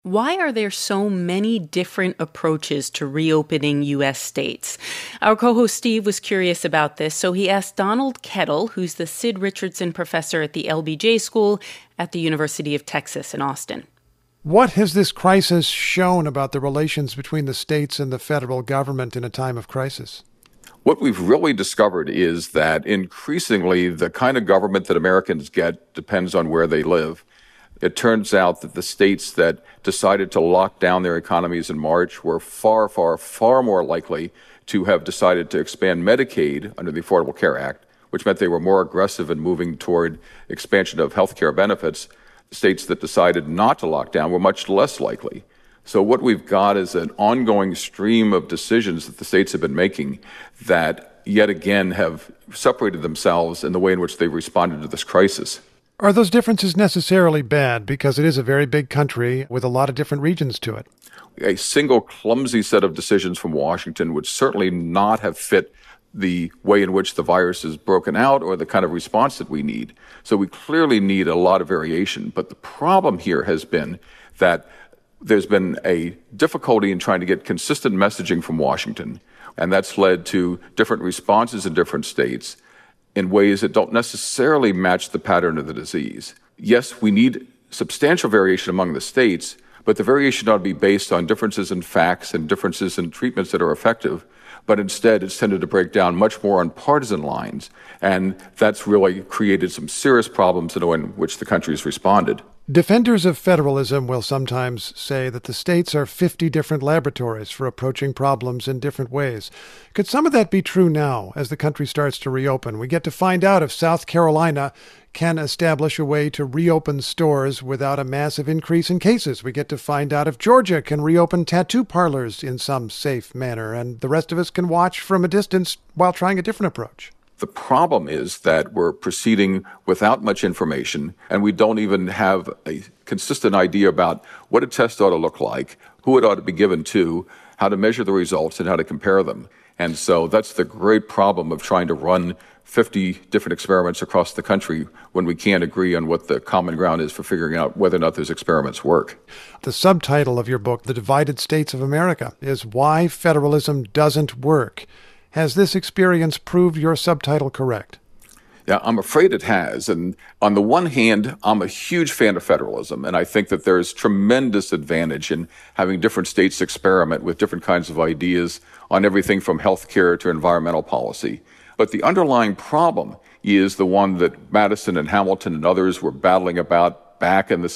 Why are there so many different approaches to reopening U.S. states? Our co-host Steve was curious about this, so he asked Donald Kettle, who's the Sid Richardson professor at the LBJ School at the University of Texas in Austin. What has this crisis shown about the relations between the states and the federal government in a time of crisis? What we've really discovered is that increasingly the kind of government that Americans get depends on where they live. It turns out that the states that decided to lock down their economies in March were far, far, far more likely to have decided to expand Medicaid under the Affordable Care Act, which meant they were more aggressive in moving toward expansion of health care benefits. States that decided not to lock down were much less likely. So what we've got is an ongoing stream of decisions that the states have been making that yet again have separated themselves in the way in which they've responded to this crisis. Are those differences necessarily bad? Because it is a very big country with a lot of different regions to it. A single clumsy set of decisions from Washington would certainly not have fit the way in which the virus is broken out or the kind of response that we need. So we clearly need a lot of variation. But the problem here has been that there's been a difficulty in trying to get consistent messaging from Washington. And that's led to different responses in different states in ways that don't necessarily match the pattern of the disease. Yes, we need substantial variation among the states, but the variation ought to be based on differences in facts and differences in treatments that are effective. But instead, it's tended to break down much more on partisan lines. And that's really created some serious problems in the way in which the country has responded. Defenders of federalism will sometimes say that the states are 50 different laboratories for approaching problems in different ways. Could some of that be true now as the country starts to reopen? We get to find out if South Carolina can establish a way to reopen stores without a massive increase in cases. We get to find out if Georgia can reopen tattoo parlors in some safe manner, and the rest of us can watch from a distance while trying a different approach. The problem is that we're proceeding without much information, and we don't even have a consistent idea about what a test ought to look like, who it ought to be given to, how to measure the results, and how to compare them. And so that's the great problem of trying to run 50 different experiments across the country when we can't agree on what the common ground is for figuring out whether or not those experiments work. The subtitle of your book, The Divided States of America, is Why Federalism Doesn't Work. Has this experience proved your subtitle correct? Yeah, I'm afraid it has. And on the one hand, I'm a huge fan of federalism, and I think that there's tremendous advantage in having different states experiment with different kinds of ideas on everything from healthcare to environmental policy. But the underlying problem is the one that Madison and Hamilton and others were battling about back in the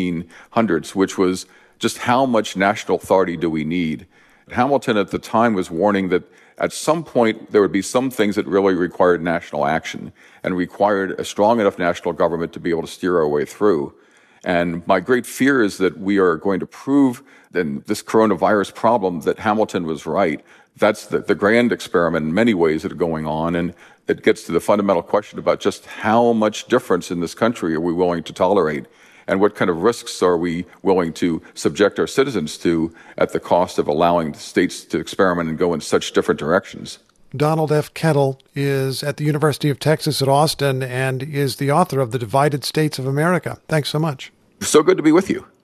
1700s, which was just how much national authority do we need? Hamilton at the time was warning that at some point there would be some things that really required national action and required a strong enough national government to be able to steer our way through. And my great fear is that we are going to prove in this coronavirus problem that Hamilton was right. That's the grand experiment in many ways that are going on, and it gets to the fundamental question about just how much difference in this country are we willing to tolerate, and what kind of risks are we willing to subject our citizens to at the cost of allowing the states to experiment and go in such different directions. Donald F. Kettle is at the University of Texas at Austin and is the author of The Divided States of America. Thanks so much. So good to be with you.